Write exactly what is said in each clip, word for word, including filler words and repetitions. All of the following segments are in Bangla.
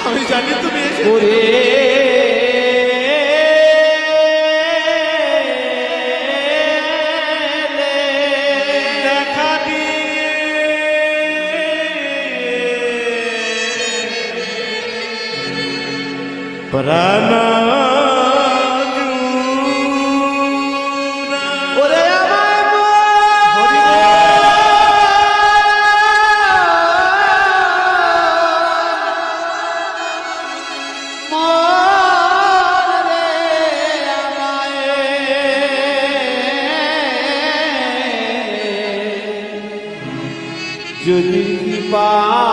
আমি জানি তুমি ওরে দেখা দিয়ে প্রাণ ওরে আমার যদি কৃপা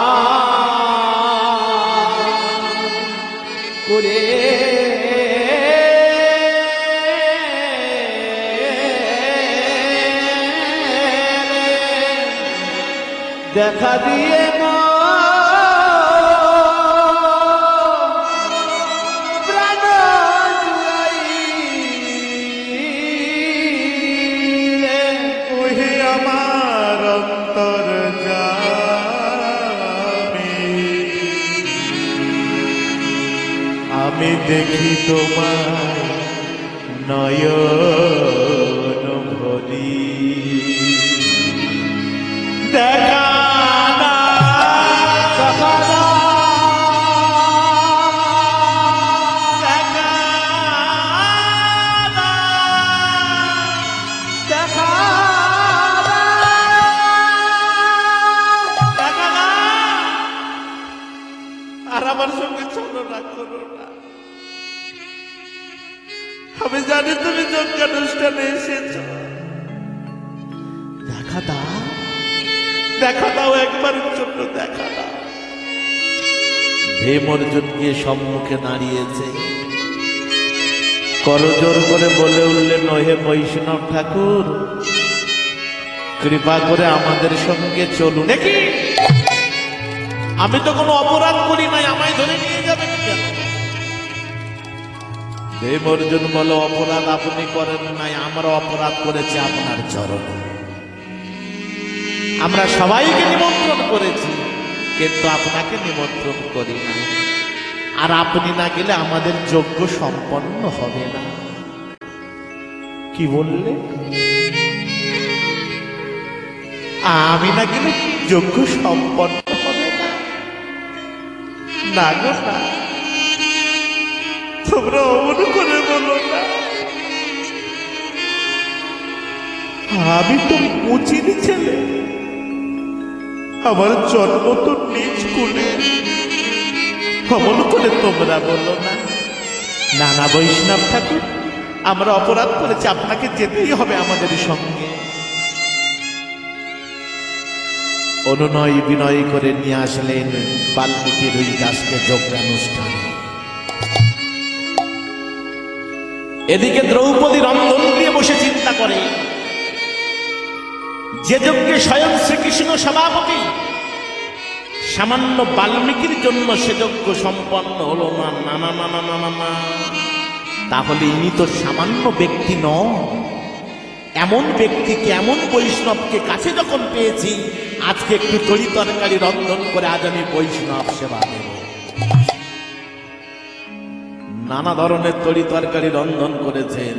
করে দেখা দিয়ে প্রাণ জুড়াইলে ওহে আমার অন্তর জামি আমি দেখি তোমার নয়ন ভরি দেখা আমার সঙ্গে চলো না, করো না। আমি জানি তুমি যজ্ঞানুষ্ঠানে এসেছ, দেখা দাও, দেখা দাও, একবারের জন্য দেখা দাও। ভীম অর্জুন গিয়ে সম্মুখে দাঁড়িয়েছে, করজোর করে বলে উঠলেন, হে বৈষ্ণব ঠাকুর, কৃপা করে আমাদের সঙ্গে চলুন। কি আমি তো কোনো অপরাধ করি নাই, আমায় ধরে নিয়ে যাবেন কেন? ভীম অর্জুন বলো, অপরাধ আপনি করেন নাই, আমরা অপরাধ করেছি আপনার চরণে। আমরা সবাইকে নিমন্ত্রণ করেছি, কিন্তু আপনাকে নিমন্ত্রণ করি না, আর আপনি না গেলে আমাদের যজ্ঞ সম্পন্ন হবে না। কি বললে? আমি না গেলে যজ্ঞ সম্পন্ন হবে না? না গো না, তোমরা অমন করে বলো না। আমি তো মুচির ছেলে, আমার জন্ম তো নিজ কুলে, অমন করে তোমরা বলো না। না না বৈষ্ণব ঠাকুর, আমরা অপরাধ করেছি, আপনাকে যেতেই হবে আমাদের সঙ্গে। অনুনয় বিনয় করে নিয়ে আসলেন বাল্মীকি রুই দাসকে যজ্ঞানুষ্ঠানে। এদিকে দ্রৌপদী রন্ধন দিয়ে বসে চিন্তা করে, যে যজ্ঞে স্বয়ং শ্রীকৃষ্ণ সভাপতি, সামান্য বাল্মীকির জন্য সে যজ্ঞ সম্পন্ন হলো না। না না না না না না, তাহলে ইনি তো সামান্য ব্যক্তি নন। এমন ব্যক্তিকে, এমন বৈষ্ণবকে কাছে যখন পেয়েছি, আজকে একটু তরি তরকারি রন্ধন করে আজ আমি বৈষ্ণব সেবা দেব। নানা ধরনের তরি তরকারি রন্ধন করেছেন,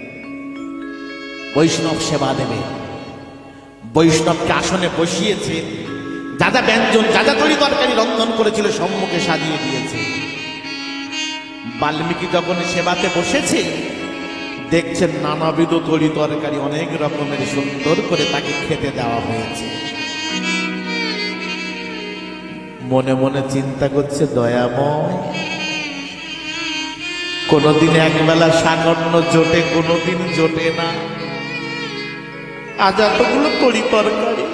বৈষ্ণব সেবা দেবে। বৈষ্ণবকে আসনে বসিয়েছে, যা যা ব্যঞ্জন, যা যা তরি তরকারি রন্ধন করেছিল সম্মুখে সাজিয়ে দিয়েছে। বাল্মীকি যখন সেবাতে বসেছে, দেখছেন নানাবিধ তরি তরকারি অনেক রকমের সুন্দর করে তাকে খেতে দেওয়া হয়েছে। মনে মনে চিন্তা করছে, দয়াময়, কোনদিন একবেলা সাগর্ণ জোটে, কোনদিন জোটে না, আজ এতগুলো তরি তরকারি,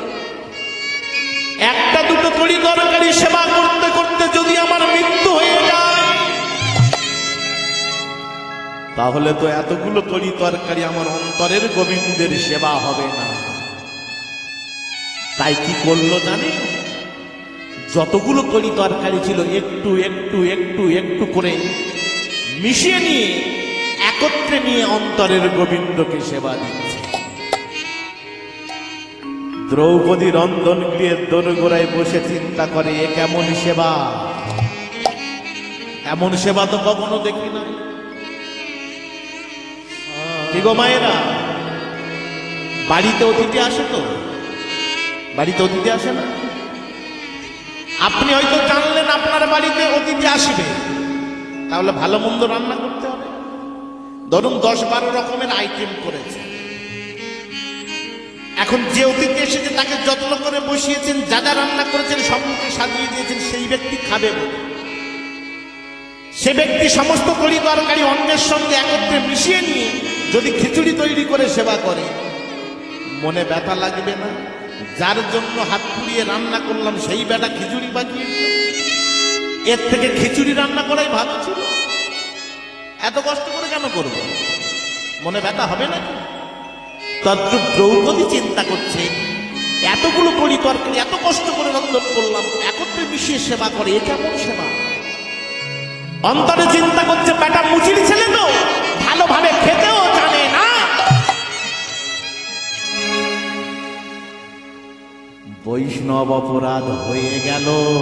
একটা দুটো তরি তরকারি সেবা করতে করতে যদি আমার মৃত্যু হয়ে যায়, তাহলে তো এতগুলো তরি তরকারি আমার অন্তরের গোবিন্দের সেবা হবে না। তাই কি করলো জানে? যতগুলো তরি তরকারি ছিল একটু একটু একটু একটু করে মিশিয়ে নিয়ে একত্রে নিয়ে অন্তরের গোবিন্দকে সেবা দিচ্ছে। দ্রৌপদী রন্ধন গৃহের দোরগোড়ায় বসে চিন্তা করে, এ কেমন সেবা? এমন সেবা তো কখনো দেখি না। কি গো মায়েরা, বাড়িতে অতিথি আসে তো? বাড়িতে অতিথি আসে না? আপনি হয়তো জানলেন আপনার বাড়িতে অতিথি আসবে, তাহলে ভালো মন্দ রান্না করতে হবে। ধরুন দশ বারো রকমের আইটেম করেছে, এখন যে অতিথি এসেছে তাকে যত্ন করে বসিয়েছেন, যা যা রান্না করেছেন সম্মুখে সাজিয়ে দিয়েছেন, সেই ব্যক্তি খাবে বলে সে ব্যক্তি সমস্ত তরি তরকারি অন্যের সঙ্গে একত্রে মিশিয়ে নিয়ে যদি খিচুড়ি তৈরি করে সেবা করে, মনে ব্যথা লাগবে না? যার জন্য হাত পুড়িয়ে রান্না করলাম সেই বেটা খিচুড়ি বাকিয়ে দিল। এর থেকে খিচুড়ি রান্না করাই ভালো ছিল, এত কষ্ট করে কেন করব? মনে ব্যথা হবে না? তদ্রূপ দ্রৌপদী চিন্তা করছে, এতগুলো তরি তরকারি এত কষ্ট করে রন্ধন করলাম, একত্রে মিশিয়ে সেবা করে, এ কেমন সেবা? অন্তরে চিন্তা করছে, বেটা মুচির ছেলে তো, ভালোভাবে খেতেও জানে না। বৈষ্ণব অপরাধ হয়ে গেল,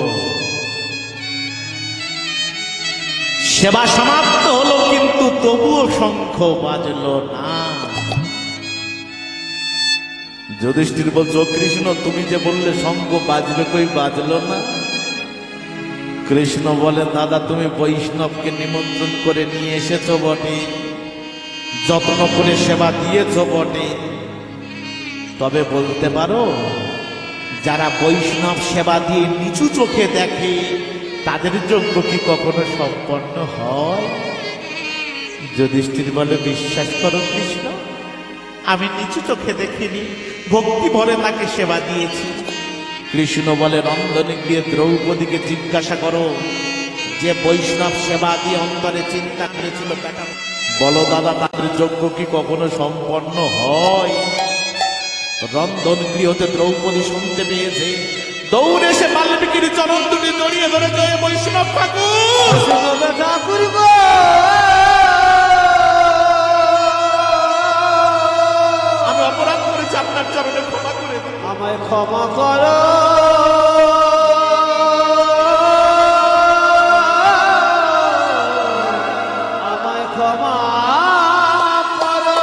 সেবা সমাপ্ত হলো, কিন্তু তবুও শঙ্খ বাজলো না। যুধিষ্ঠির বলছো, কৃষ্ণ তুমি যে বললে শঙ্খ বাজবে, কই বাজলো না? কৃষ্ণ বলে, দাদা তুমি বৈষ্ণবকে নিমন্ত্রণ করে নিয়ে এসেছো বটে, যত্ন করে সেবা দিয়েছো বটে, তবে বলতে পারো যারা বৈষ্ণব সেবা দিয়ে নিচু চোখে দেখে তাদের যোগ্য কি কখনো সম্পন্ন হয়? যুধিষ্ঠির বলে, বিশ্বাস করো কৃষ্ণ, আমি নিচু চোখে দেখিনি, ভক্তি ভরে তাকে সেবা দিয়েছি। কৃষ্ণ বলে, রন্ধনে গিয়ে দ্রৌপদীকে জিজ্ঞাসা করো, যে বৈষ্ণব সেবা দিয়ে অন্তরে চিন্তা করেছিল, বেটা বলো দাদা তাদের যোগ্য কি কখনো সম্পন্ন হয়? রন্ধন গৃহতে দ্রৌপদী শুনতে পেয়েছে, দৌড়ে এসে বাল্মীকির চরণ দুটি জড়িয়ে ধরে, জয় বৈষ্ণব ঠাকুর, আমি অপরাধ করেছি, আপনার চরণে ক্ষমা করে দিন, আমায় ক্ষমা করো। আমায় ক্ষমা করো।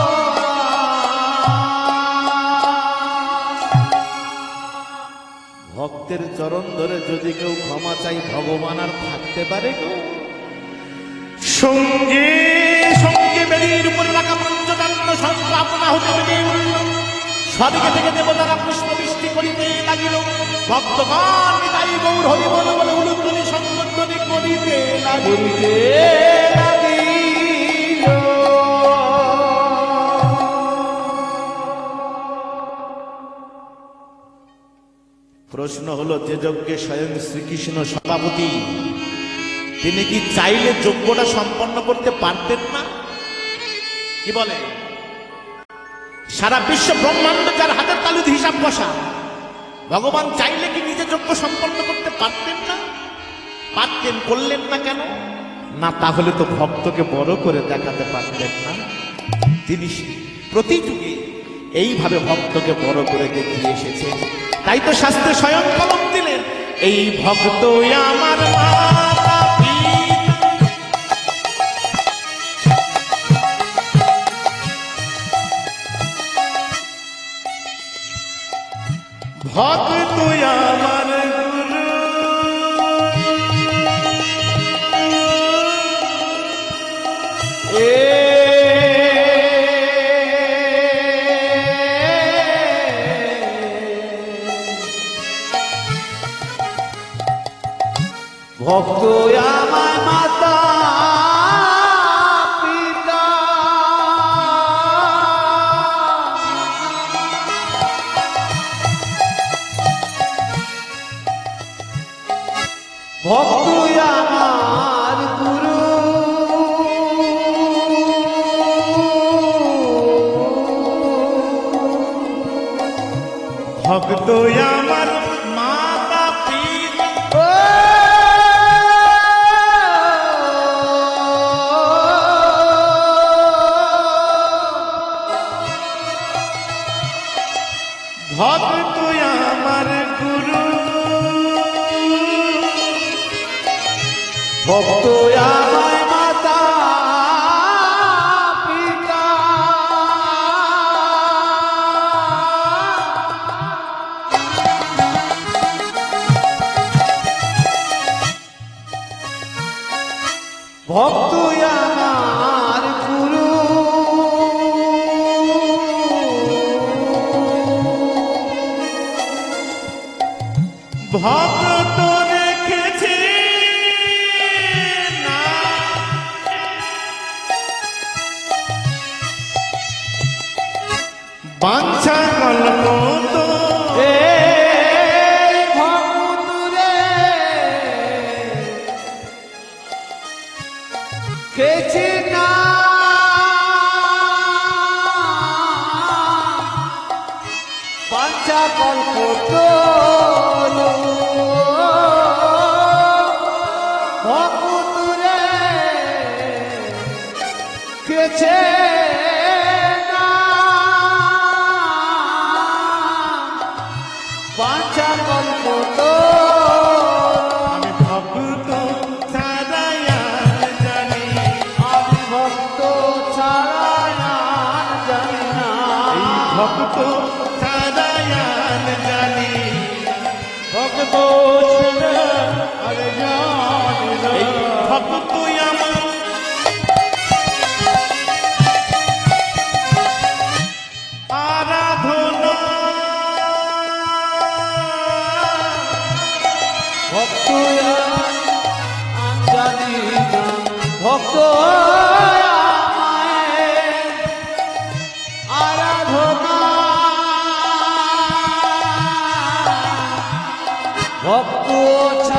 ভক্তের চরণ ধরে যদি কেউ ক্ষমা চাই, ভগবান আর থাকতে পারে গো? সঙ্গে সঙ্গে বেরিয়ে উপরে রাখা পঞ্চদণ্ড শঙ্খ আপনা হতে বেরিয়ে উঠল, সদিকে থেকে দেবতারা পুষ্পবৃষ্টি করিতে লাগিল। ভক্তগণ নিতাই গৌর হরি বল বলে উলুধ্বনি সংবর্ধনী করিতে লাগিতে লাগিল। প্রশ্ন হলো, যে যজ্ঞে স্বয়ং শ্রীকৃষ্ণ সভাপতি, তিনি কি চাইলে যজ্ঞটা সম্পন্ন করতে পারতেন না? কি বলে? সারা বিশ্ব ব্রহ্মাণ্ড যার হাতের তালুতে হিসাব বসা, ভগবান চাইলে কি নিজে যজ্ঞ সম্পন্ন করতে পারতেন না? পারতেন, করলেন না কেন? না তাহলে তো ভক্তকে বড় করে দেখাতে পারতেন না? তিনি প্রতি যুগে এইভাবে ভক্তকে বড় করে দেখিয়ে এসেছেন। তাই তো শাস্ত্রে স্বয়ং কলম দিলেন, এই ভক্ত আমার মাতা ভক্ত আমার গুরু, এ ভক্ত আমার মাতা পিতা, ভক্ত আমার গুরু, ভক্ত আমার মাতা পিতা, ভক্ত আমার গুরু, ভক্ত আমায় মাতা পিতা ভক্ত আমার গুরু ভক্ত রেখেছি না বাঞ্ছা গল্প তো এই ভক্ত রে কেছি না পাঞ্চা কল্প তোলো ভক্ত রে কেছে না পাঞ্চা কল্প তোলো আমি ভক্ত ছাড়াইয়ার জানি আমি ভক্ত ছাড়া আর জানি না এই ভক্ত ছাড়াইয়ার জানি ভক্ত ছাড়া আর জানি না এই ভক্ত আমার আরাধনা ভক্ত আর জানি না ভক্ত আমায় আরাধনা ভক্ত